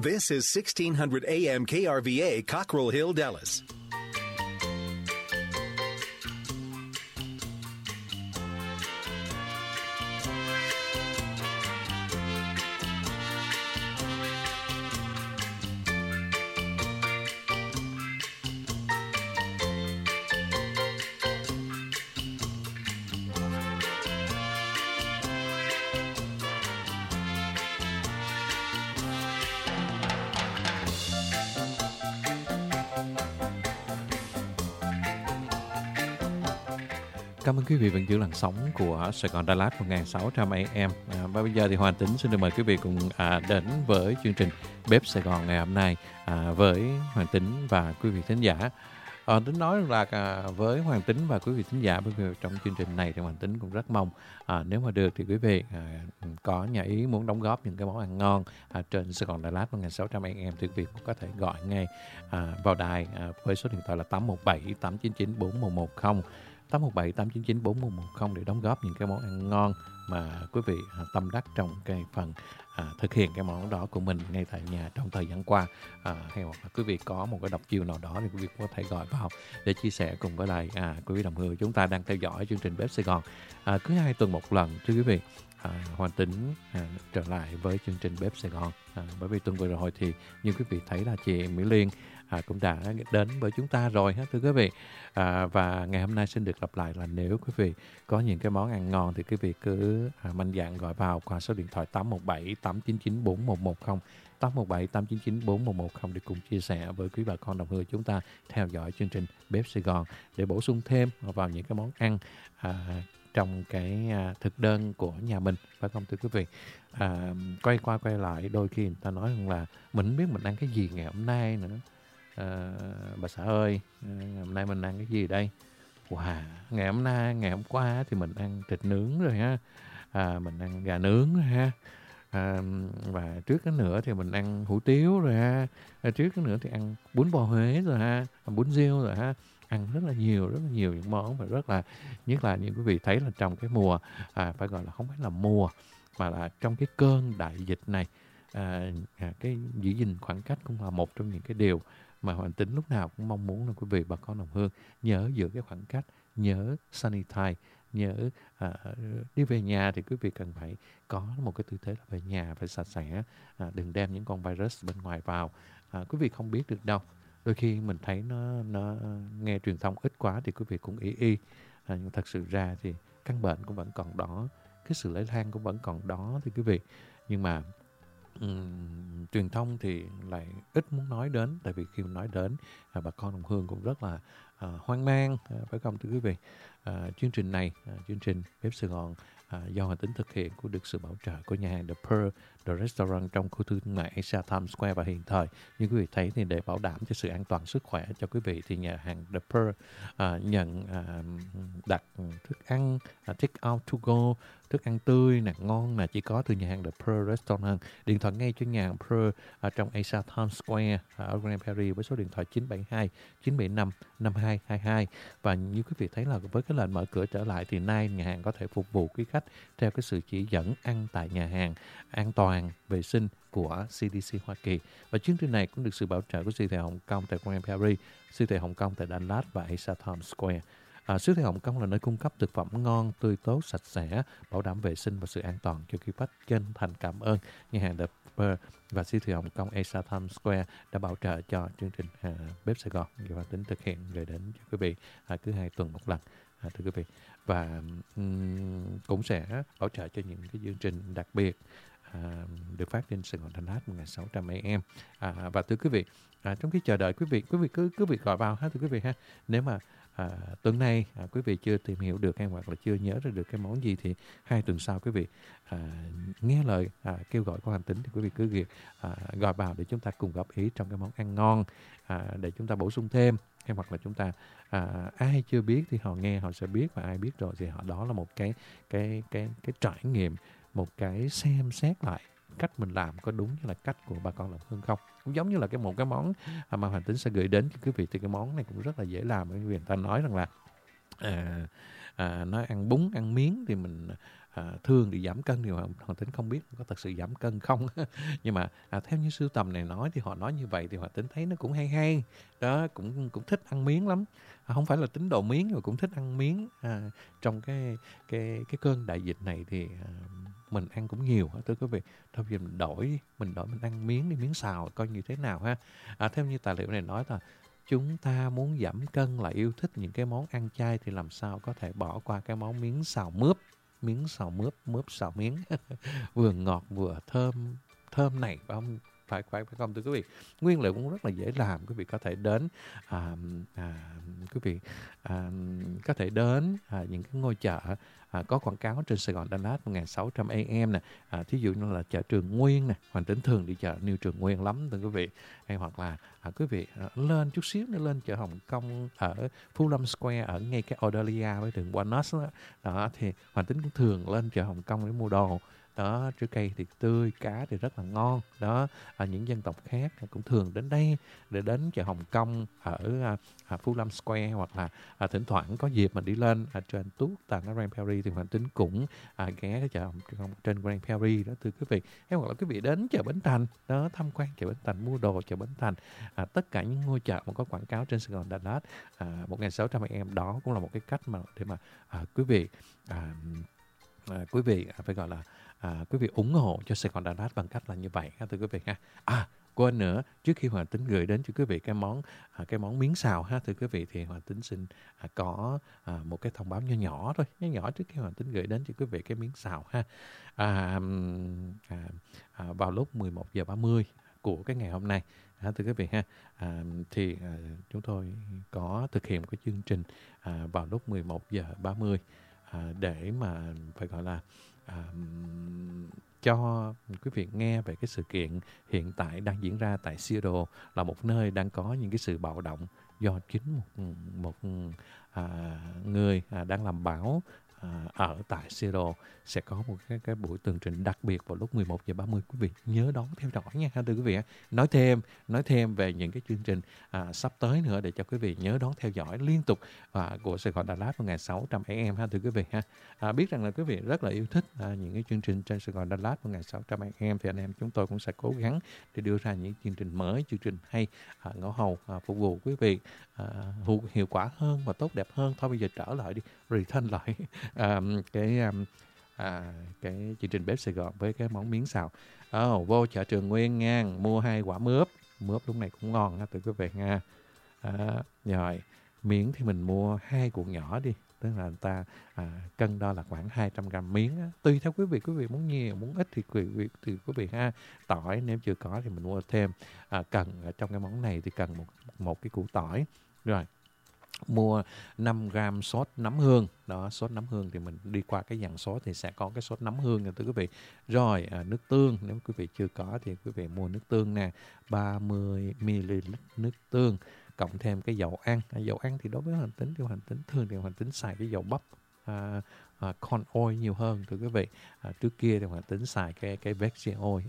This is 1600 AM KRVA, Cockrell Hill, Dallas. Cảm ơn quý vị vẫn giữ làn sóng của Sài Gòn Đà Lạt 1600 AM. Và bây giờ thì Hoàng Tính xin được mời quý vị cùng đến với chương trình Bếp Sài Gòn ngày hôm nay với Hoàng Tính và quý vị thính giả. Tính nói rằng là với Hoàng Tính và quý vị thính giả trong chương trình này thì Hoàng Tính cũng rất mong nếu mà được thì quý vị có nhà ý muốn đóng góp những cái món ăn ngon trên Sài Gòn Đà Lạt 1600 AM thì quý vị cũng có thể gọi ngay vào đài với số điện thoại là 817 899 4110. 817 899 4110 để đóng góp những cái món ăn ngon mà quý vị tâm đắc trong cái phần thực hiện cái món đó của mình ngay tại nhà trong thời gian qua, hay hoặc là quý vị có một cái độc chiêu nào đó thì quý vị có thể gọi vào để chia sẻ cùng với lại quý vị đồng hương chúng ta đang theo dõi chương trình Bếp Sài Gòn. Cứ 2 tuần một lần thưa quý vị, Hoàng Tính trở lại với chương trình Bếp Sài Gòn. Bởi vì tuần vừa rồi thì như quý vị thấy là chị Mỹ Liên cũng đã đến với chúng ta rồi thưa quý vị. Và ngày hôm nay xin được lặp lại là nếu quý vị có những cái món ăn ngon thì quý vị cứ mạnh dạn gọi vào qua số điện thoại 817 899 4110, 817 899 4110 để cùng chia sẻ với quý bà con đồng hương chúng ta theo dõi chương trình Bếp Sài Gòn để bổ sung thêm vào những cái món ăn trong cái thực đơn của nhà mình, phải không thưa quý vị? Quay qua quay lại đôi khi người ta nói rằng là mình không biết mình ăn cái gì ngày hôm nay nữa. Bà xã ơi, ngày hôm nay mình ăn cái gì đây? Wow, ngày hôm qua thì mình ăn thịt nướng rồi ha, mình ăn gà nướng rồi ha, và trước cái nữa thì mình ăn hủ tiếu rồi ha, trước cái nữa thì ăn bún bò Huế rồi ha, bún riêu rồi ha, ăn rất là nhiều những món và rất là, nhất là những quý vị thấy là trong cái mùa, phải gọi là không phải là mùa mà là trong cái cơn đại dịch này, cái giữ gìn khoảng cách cũng là một trong những cái điều mà Hoàng Tính lúc nào cũng mong muốn là quý vị bà con đồng hương nhớ giữ cái khoảng cách, nhớ sanitize, nhớ đi về nhà thì quý vị cần phải có một cái tư thế là về nhà phải sạch sẽ, đừng đem những con virus bên ngoài vào. Quý vị không biết được đâu, đôi khi mình thấy nó nghe truyền thông ít quá thì quý vị cũng y nhưng thật sự ra thì căn bệnh cũng vẫn còn đó, cái sự lây lan cũng vẫn còn đó thì quý vị, nhưng mà truyền thông thì lại ít muốn nói đến, tại vì khi nói đến bà con đồng hương cũng rất là hoang mang, phải không thưa quý vị? Chương trình này, chương trình Bếp Sài Gòn do Hoàng Tính thực hiện cũng được sự bảo trợ của nhà hàng The Pearl, The Restaurant trong khu thương mại Asia Times Square và hiện thời. Như quý vị thấy thì để bảo đảm cho sự an toàn sức khỏe cho quý vị thì nhà hàng The Pearl nhận đặt thức ăn take out to go, thức ăn tươi nè, ngon nè, chỉ có từ nhà hàng The Pearl Restaurant. Điện thoại ngay cho nhà hàng Pearl trong Asia Times Square ở Grand Prairie với số điện thoại 972 975 5222. Và như quý vị thấy là với cái lệnh mở cửa trở lại thì nay nhà hàng có thể phục vụ quý khách theo cái sự chỉ dẫn ăn tại nhà hàng an toàn, vệ sinh của CDC Hoa Kỳ. Và chương trình này cũng được sự bảo trợ của siêu thị Hồng Kông tại Grand Prairie, siêu thị Hồng Kông tại Dallas và Asia Times Square. Siêu thị Hồng Kông là nơi cung cấp thực phẩm ngon, tươi tốt, sạch sẽ, bảo đảm vệ sinh và sự an toàn cho quý khách. Chân thành cảm ơn nhà hàng The Pearl và siêu thị Hồng Kông Asia Times Square đã bảo trợ cho chương trình Bếp Sài Gòn và tính thực hiện gửi đến cho quý vị cứ 2 tuần một lần, thưa quý vị. Và cũng sẽ bảo trợ cho những cái chương trình đặc biệt được phát trên Sài Gòn Đà Lạt 1600 AM. Và thưa quý vị, trong khi chờ đợi quý vị cứ việc gọi vào ha thưa quý vị ha. Nếu mà tuần này quý vị chưa tìm hiểu được hay hoặc là chưa nhớ ra được cái món gì thì 2 tuần sau quý vị nghe lời kêu gọi của Hoàng Tính thì quý vị cứ việc gọi vào để chúng ta cùng góp ý trong cái món ăn ngon, để chúng ta bổ sung thêm, hay hoặc là chúng ta ai chưa biết thì họ nghe họ sẽ biết, và ai biết rồi thì họ đó là một cái trải nghiệm, một cái xem xét lại cách mình làm có đúng như là cách của bà con làm hương không. Cũng giống như là một cái món mà Hoàng Tính sẽ gửi đến cho quý vị thì cái món này cũng rất là dễ làm, bởi vì người ta nói rằng là nói ăn bún ăn miếng thì mình thường thì giảm cân thì Hoàng Tính không biết có thật sự giảm cân không. Nhưng mà theo như sưu tầm này nói thì họ nói như vậy thì Hoàng Tính thấy nó cũng hay hay đó, cũng thích ăn miếng lắm. Không phải là tín đồ miếng nhưng mà cũng thích ăn miếng. Trong cái cơn đại dịch này thì mình ăn cũng nhiều thưa quý vị. Thôi giờ mình ăn miếng đi, miếng xào coi như thế nào ha. Theo như tài liệu này nói là chúng ta muốn giảm cân là yêu thích những cái món ăn chay thì làm sao có thể bỏ qua cái món miếng xào mướp, mướp xào miếng. Vừa ngọt vừa thơm này phải không thưa quý vị. Nguyên liệu cũng rất là dễ làm, quý vị có thể đến quý vị có thể đến những cái ngôi chợ có quảng cáo trên Sài Gòn Đà Lạt 1600 AM nè, thí dụ như là chợ Trường Nguyên nè. Hoàng Tính thường đi chợ New Trường Nguyên lắm thưa quý vị. Hay hoặc là quý vị lên chút xíu nữa, lên chợ Hồng Kông ở Phú Lâm Square, ở ngay cái Audalia với đường Walnut đó, thì Hoàng Tính cũng thường lên chợ Hồng Kông để mua đồ đó. Trái cây thì tươi, cá thì rất là ngon đó. Những dân tộc khác cũng thường đến đây để đến chợ Hồng Kông ở Phú Lâm Square, hoặc là thỉnh thoảng có dịp mình đi lên trên Tuốt Tàn ở Grand Prairie thì Hoàng Tính cũng ghé cái chợ Hồng Kông trên Grand Prairie đó thưa quý vị. Hay hoặc là quý vị đến chợ Bến Thành đó, tham quan chợ Bến Thành, mua đồ chợ Bến Thành. Tất cả những ngôi chợ mà có quảng cáo trên Sài Gòn Đà Lạt 1600 AM đó cũng là một cái cách mà để mà quý vị phải gọi là quý vị ủng hộ cho Sài Gòn Đà Lạt bằng cách là như vậy thưa quý vị ha. Quên nữa, trước khi Hoàng Tính gửi đến cho quý vị cái món miếng xào ha thưa quý vị, thì Hoàng Tính xin có một cái thông báo nhỏ thôi, nhỏ trước khi Hoàng Tính gửi đến cho quý vị cái miếng xào ha. Vào lúc 11:30 của cái ngày hôm nay thưa quý vị ha, thì chúng tôi có thực hiện một cái chương trình vào lúc 11:30 để mà phải gọi là cho quý vị nghe về cái sự kiện hiện tại đang diễn ra tại Seattle, là một nơi đang có những cái sự bạo động do chính một người đang làm báo ở tại Seattle sẽ có một cái buổi tường trình đặc biệt vào lúc 11:30. Quý vị nhớ đón theo dõi nha thưa quý vị. Nói thêm về những cái chương trình sắp tới nữa để cho quý vị nhớ đón theo dõi liên tục của Sài Gòn Đà Lạt 1600 AM ha thưa quý vị ha. Biết rằng là quý vị rất là yêu thích những cái chương trình trên Sài Gòn Đà Lạt 1600 AM, thì anh em chúng tôi cũng sẽ cố gắng để đưa ra những chương trình mới, chương trình hay ngõ hầu phục vụ quý vị hiệu quả hơn và tốt đẹp hơn. Thôi bây giờ trở lại đi, return lại cái chương trình bếp Sài Gòn với cái món miếng xào. Vô chợ Trường Nguyên nha, mua 2 quả mướp lúc này cũng ngon ha tụi quý vị nha. Rồi miếng thì mình mua 2 cuộn nhỏ đi, tức là người ta cân đo là khoảng 200 gram miếng á. Tùy theo quý vị muốn nhiều muốn ít thì quý vị ha. Tỏi nếu chưa có thì mình mua thêm. Cần ở trong cái món này thì cần một cái củ tỏi. Rồi mua 5 gram sốt nấm hương đó. Sốt nấm hương thì mình đi qua cái dàn sốt thì sẽ có cái sốt nấm hương nha thưa quý vị. Rồi nước tương, nếu quý vị chưa có thì quý vị mua nước tương nè, 30 ml nước tương, cộng thêm cái dầu ăn. Dầu ăn thì đối với Hoàng Tính thì Hoàng Tính xài cái dầu bắp corn oil nhiều hơn thưa quý vị. Trước kia thì Hoàng Tính xài cái veggie oil.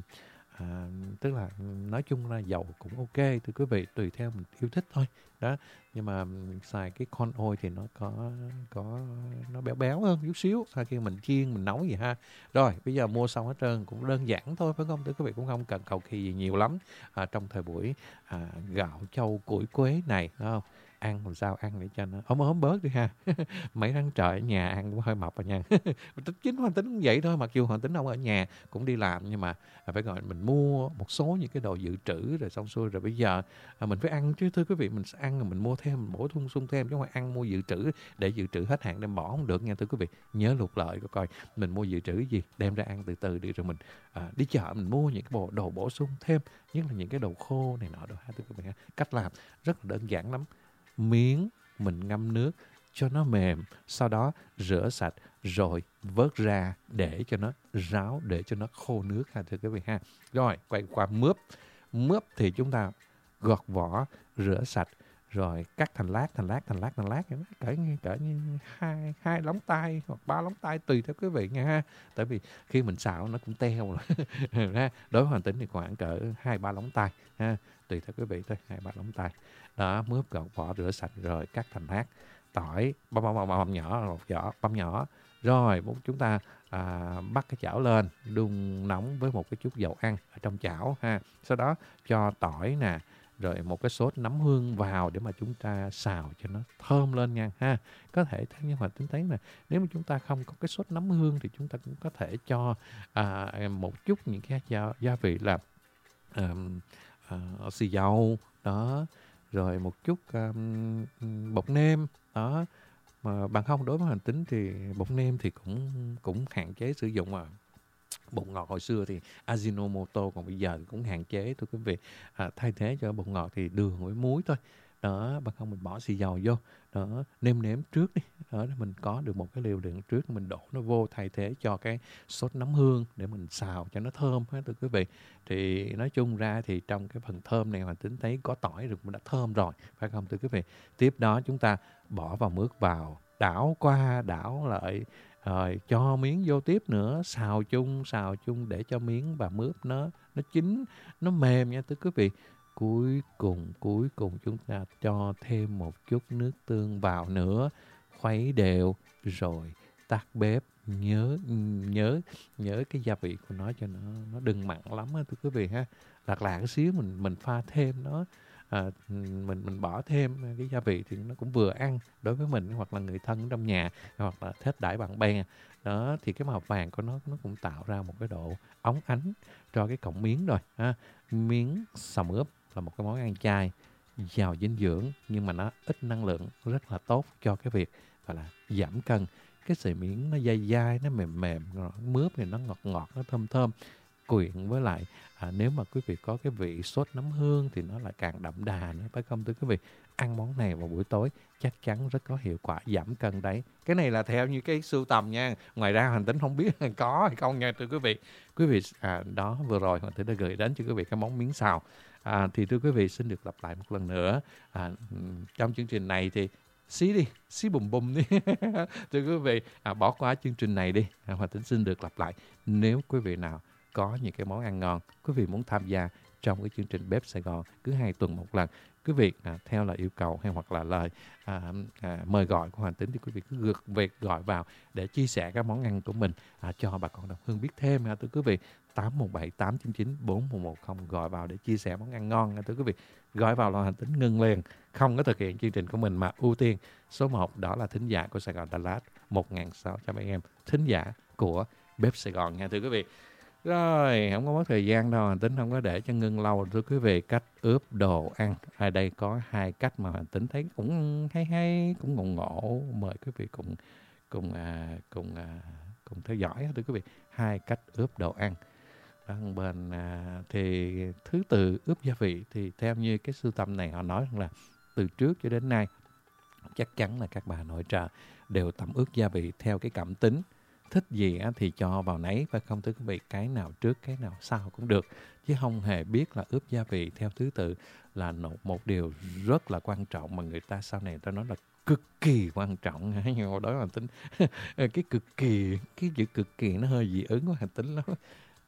Tức là nói chung là dầu cũng ok thưa quý vị, tùy theo mình yêu thích thôi đó. Nhưng mà xài cái corn oil thì nó có nó béo hơn chút xíu khi mình chiên mình nấu gì ha. Rồi bây giờ mua xong hết trơn cũng đơn giản thôi phải không thưa quý vị, cũng không cần cầu kỳ gì nhiều lắm trong thời buổi gạo châu củi quế này đúng không? Ăn làm sao ăn để cho nó ốm bớt đi ha. Mấy tháng trời ở nhà ăn cũng hơi mập rồi nha. Chính Hoàng Tính cũng vậy thôi, mặc dù Hoàng Tính không ở nhà cũng đi làm, nhưng mà phải gọi mình mua một số những cái đồ dự trữ rồi xong xuôi rồi bây giờ mình phải ăn chứ thưa quý vị. Mình sẽ ăn rồi mình mua thêm, mình bổ sung thêm, chứ không phải ăn mua dự trữ để dự trữ hết hạn đem bỏ không được nha thưa quý vị. Nhớ lục lợi coi mình mua dự trữ gì đem ra ăn từ từ đi, rồi mình đi chợ mình mua những cái đồ bổ sung thêm, nhất là những cái đồ khô này nọ đồ ha thưa quý vị. Cách làm rất là đơn giản lắm. Miếng mình ngâm nước cho nó mềm, sau đó rửa sạch rồi vớt ra để cho nó ráo, để cho nó khô nước ha thưa quý vị ha. Rồi quay qua mướp thì chúng ta gọt vỏ, rửa sạch rồi cắt thành lát cỡ như hai lóng tay hoặc 3 lóng tay tùy theo quý vị nha ha. Tại vì khi mình xào nó cũng teo rồi. Đối với Hoàng Tính thì khoảng cỡ 2-3 lóng tay ha, tùy theo quý vị thôi, 2-3 lóng tay đó. Mướp gọt vỏ rửa sạch rồi cắt thành lát. Tỏi băm nhỏ, lột vỏ băm nhỏ Rồi chúng ta bắt cái chảo lên, đun nóng với một cái chút dầu ăn ở trong chảo ha. Sau đó cho tỏi nè, rồi một cái sốt nấm hương vào để mà chúng ta xào cho nó thơm lên nha ha. Có thể theo như Hoàng Tính thấy là nếu mà chúng ta không có cái sốt nấm hương thì chúng ta cũng có thể cho một chút những cái gia vị là xì dầu đó, rồi một chút bột nêm đó. Mà bằng không, đối với Hoàng Tính thì bột nêm thì cũng hạn chế sử dụng mà. Bột ngọt hồi xưa thì Ajinomoto, còn bây giờ thì cũng hạn chế thưa quý vị. Thay thế cho bột ngọt thì đường với muối thôi. Đó, bằng không mình bỏ xì dầu vô. Đó, nêm nếm trước đi. Đó, mình có được một cái liều lượng trước, mình đổ nó vô thay thế cho cái sốt nấm hương để mình xào cho nó thơm hết thưa quý vị. Thì nói chung ra thì trong cái phần thơm này Hoàng Tính thấy có tỏi rồi cũng đã thơm rồi, phải không thưa quý vị? Tiếp đó chúng ta bỏ vào mướp vào, đảo qua đảo lại, rồi cho miếng vô tiếp nữa, xào chung để cho miếng và mướp nó chín, nó mềm nha thưa quý vị. Cuối cùng chúng ta cho thêm một chút nước tương vào nữa, khuấy đều rồi tắt bếp. Nhớ cái gia vị của nó cho nó đừng mặn lắm á thưa quý vị ha. Lạc cái xíu mình pha thêm nó, mình bỏ thêm cái gia vị thì nó cũng vừa ăn đối với mình hoặc là người thân trong nhà, hoặc là thết đãi bạn bè đó. Thì cái màu vàng của nó cũng tạo ra một cái độ óng ánh cho cái cọng miếng rồi ha. Miếng sầm ướp là một cái món ăn chay giàu dinh dưỡng nhưng mà nó ít năng lượng, rất là tốt cho cái việc gọi là giảm cân. Cái sợi miếng nó dai dai, nó mềm mềm, mướp thì nó ngọt ngọt, nó thơm thơm, quyện với lại nếu mà quý vị có cái vị sốt nấm hương thì nó lại càng đậm đà nữa, phải không thưa quý vị? Ăn món này vào buổi tối chắc chắn rất có hiệu quả giảm cân đấy. Cái này là theo như cái sưu tầm nha. Ngoài ra Hoàng Tính không biết có hay không nha thưa quý vị. Quý vị đó, vừa rồi Hoàng Tính đã gửi đến cho quý vị cái món miến xào. Thì thưa quý vị, xin được lặp lại một lần nữa. Trong chương trình này thì xí bùm bùm đi. Thưa quý vị, bỏ qua chương trình này đi. Hoàng Tính xin được lặp lại. Nếu quý vị nào có những cái món ăn ngon, quý vị muốn tham gia trong cái chương trình Bếp Sài Gòn cứ 2 tuần một lần, quý vị theo lời yêu cầu hay hoặc là lời mời gọi của Hoàng Tính thì quý vị cứ gọi vào để chia sẻ các món ăn của mình cho bà con đồng hương biết thêm ha thưa quý vị. 817 899 4110 gọi vào để chia sẻ món ăn ngon nha thưa quý vị. Gọi vào là Hoàng Tính ngừng liền, không có thực hiện chương trình của mình mà ưu tiên số 1 đó là thính giả của Sài Gòn Đà Lạt 1600 AM, thính giả của Bếp Sài Gòn nha thưa quý vị. Rồi, không có mất thời gian đâu, Hoàng Tính không có để cho ngưng lâu thưa quý vị. Cách ướp đồ ăn. Ở đây có 2 cách mà Hoàng Tính thấy cũng hay, cũng ngộ. Mời quý vị cùng theo dõi thưa quý vị. 2 cách ướp đồ ăn. Bên thì thứ tự ướp gia vị thì theo như cái sưu tầm này họ nói rằng là từ trước cho đến nay chắc chắn là các bà nội trợ đều tẩm ướp gia vị theo cái cảm tính. Thích gì thì cho vào nấy, phải không thưa quý vị? Cái nào trước cái nào sau cũng được, chứ không hề biết là ướp gia vị theo thứ tự là một điều rất là quan trọng mà người ta sau này ta nói là cực kỳ quan trọng. Nhưng mà đối với Hoàng Tính cái chữ cực kỳ nó hơi dị ứng của Hoàng Tính lắm,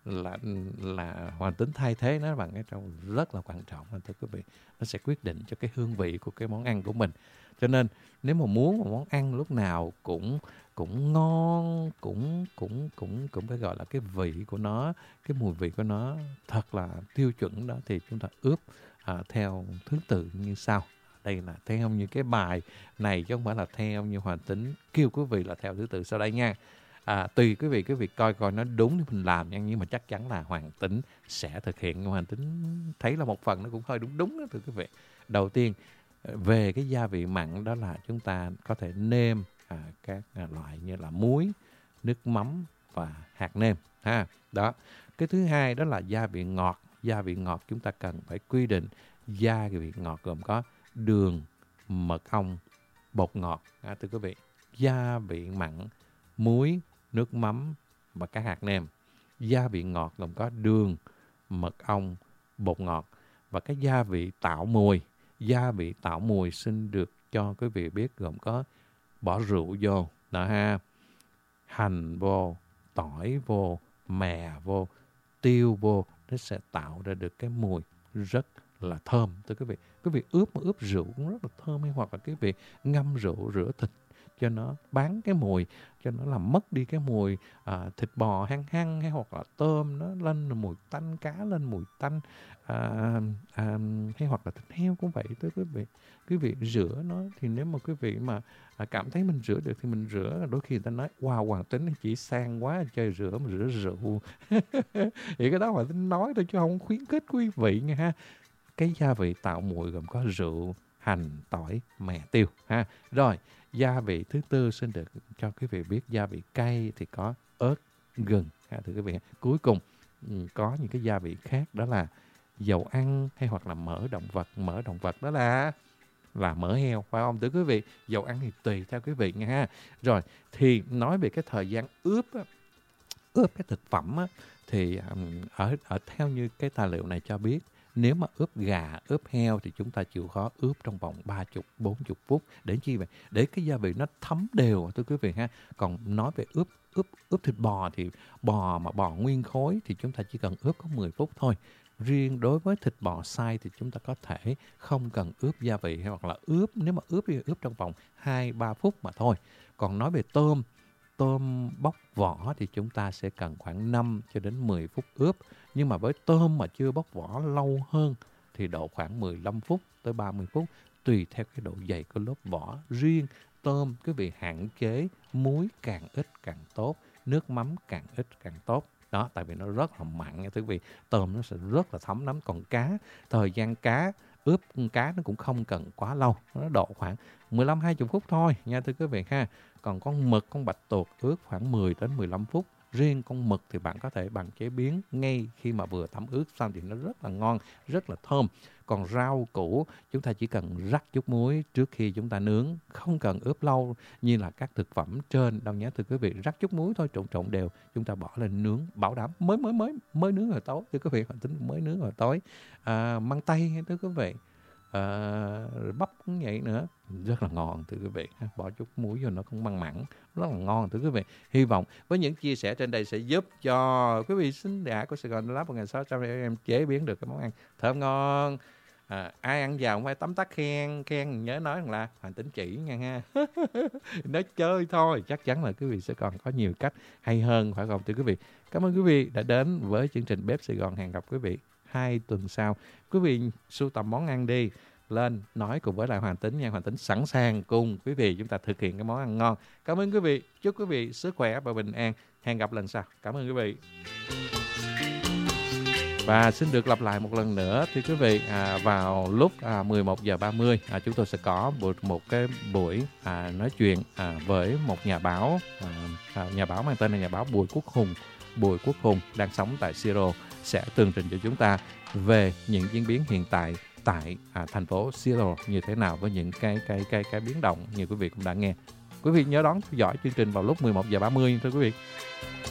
là Hoàng Tính thay thế nó bằng cái trong rất là quan trọng thưa quý vị. Nó sẽ quyết định cho cái hương vị của cái món ăn của mình. Cho nên nếu mà muốn một món ăn lúc nào cũng ngon, cũng phải gọi là cái vị của nó, cái mùi vị của nó thật là tiêu chuẩn đó, thì chúng ta ướp theo thứ tự như sau. Đây là theo như cái bài này chứ không phải là theo như Hoàng Tính kêu quý vị là theo thứ tự sau đây nha. Tùy quý vị coi nó đúng thì mình làm nha, nhưng mà chắc chắn là Hoàng Tính sẽ thực hiện. Hoàng Tính thấy là một phần nó cũng hơi đúng đó thưa quý vị. Đầu tiên, về cái gia vị mặn đó là chúng ta có thể nêm các loại như là muối, nước mắm và hạt nêm ha. Đó. Cái thứ hai đó là gia vị ngọt. Gia vị ngọt chúng ta cần phải quy định gia vị ngọt gồm có đường, mật ong, bột ngọt thưa quý vị. Gia vị mặn, muối, nước mắm và các hạt nêm. Gia vị ngọt gồm có đường, mật ong, bột ngọt. Và cái gia vị tạo mùi. Gia vị tạo mùi xin được cho quý vị biết gồm có bỏ rượu vô, đó ha, hành vô, tỏi vô, mè vô, tiêu vô, nó sẽ tạo ra được cái mùi rất là thơm thưa quý vị. Quý vị ướp rượu cũng rất là thơm, hay hoặc là quý vị ngâm rượu rửa thịt cho nó bán cái mùi, cho nó làm mất đi cái mùi thịt bò hăng hăng, hay hoặc là tôm nó lên mùi tanh, cá lên mùi tanh, hay hoặc là thịt heo cũng vậy tới quý vị. Quý vị rửa nó thì nếu mà quý vị mà cảm thấy mình rửa được thì mình rửa. Đôi khi người ta nói wow, Hoàng Tính chỉ sang quá chơi rửa mà rửa rượu. Thì cái đó Hoàng Tính nói thôi chứ không khuyến khích quý vị nha ha. Cái gia vị tạo mùi gồm có rượu, hành, tỏi, mè, tiêu ha. Rồi, gia vị thứ tư xin được cho quý vị biết, gia vị cay thì có ớt, gừng ha, thưa quý vị. Cuối cùng có những cái gia vị khác, đó là dầu ăn hay hoặc là mỡ động vật. Mỡ động vật đó là mỡ heo, phải không thưa quý vị? Dầu ăn thì tùy theo quý vị nha ha. Rồi, thì nói về cái thời gian ướp cái thực phẩm á, thì ở theo như cái tài liệu này cho biết, nếu mà ướp gà, ướp heo thì chúng ta chịu khó ướp trong vòng 30-40 phút. Để chi vậy? Để cái gia vị nó thấm đều, thưa quý vị ha. Còn nói về ướp thịt bò thì bò nguyên khối thì chúng ta chỉ cần ướp có 10 phút thôi. Riêng đối với thịt bò xay thì chúng ta có thể không cần ướp gia vị, hay hoặc là nếu mà ướp thì ướp trong vòng 2-3 phút mà thôi. Còn nói về tôm bóc vỏ thì chúng ta sẽ cần khoảng 5 cho đến 10 phút ướp. Nhưng mà với tôm mà chưa bóc vỏ lâu hơn thì độ khoảng 15 phút tới 30 phút, tùy theo cái độ dày của lớp vỏ. Riêng tôm quý vị hạn chế muối càng ít càng tốt, nước mắm càng ít càng tốt. Đó, tại vì nó rất là mặn nha quý vị. Tôm nó sẽ rất là thấm lắm. Còn cá, thời gian ướp cá nó cũng không cần quá lâu, nó độ khoảng 15-20 phút thôi nha thưa quý vị ha. Còn con mực, con bạch tuộc ướp khoảng 10 đến 15 phút. Riêng con mực thì bạn có thể bằng chế biến ngay khi mà vừa tẩm ướp xong thì nó rất là ngon, rất là thơm. Còn rau củ chúng ta chỉ cần rắc chút muối trước khi chúng ta nướng, không cần ướp lâu như là các thực phẩm trên đâu nhé thưa quý vị. Rắc chút muối thôi, trộn đều, chúng ta bỏ lên nướng, bảo đảm mới nướng hồi tối thưa quý vị. Tính mới nướng hồi tối. Măng tây thưa quý vị, bắp cũng vậy nữa, rất là ngon thưa quý vị. Bỏ chút muối vô nó không mặn mặn, rất là ngon thưa quý vị. Hy vọng với những chia sẻ trên đây sẽ giúp cho quý vị thính giả của Sài Gòn Lab 1600 em chế biến được cái món ăn thơm ngon. Ai ăn vào không phải tấm tắc khen nhớ nói rằng là Hoàng Tính chỉ nha ha. Nói chơi thôi, chắc chắn là quý vị sẽ còn có nhiều cách hay hơn, phải không thưa quý vị? Cảm ơn quý vị đã đến với chương trình Bếp Sài Gòn. Hẹn gặp quý vị 2 tuần sau. Quý vị sưu tầm món ăn đi, lên nói cùng với lại Hoàng Tính nha. Hoàng Tính sẵn sàng cùng quý vị chúng ta thực hiện cái món ăn ngon. Cảm ơn quý vị, chúc quý vị sức khỏe và bình an. Hẹn gặp lần sau. Cảm ơn quý vị. Và xin được lặp lại một lần nữa thì quý vị, vào lúc 11:30 chúng tôi sẽ có một cái buổi nói chuyện với một nhà báo, nhà báo mang tên là nhà báo Bùi Quốc Hùng đang sống tại Siro, sẽ tường trình cho chúng ta về những diễn biến hiện tại tại thành phố Siro như thế nào, với những cái biến động như quý vị cũng đã nghe. Quý vị nhớ đón theo dõi chương trình vào lúc 11:30 thưa quý vị.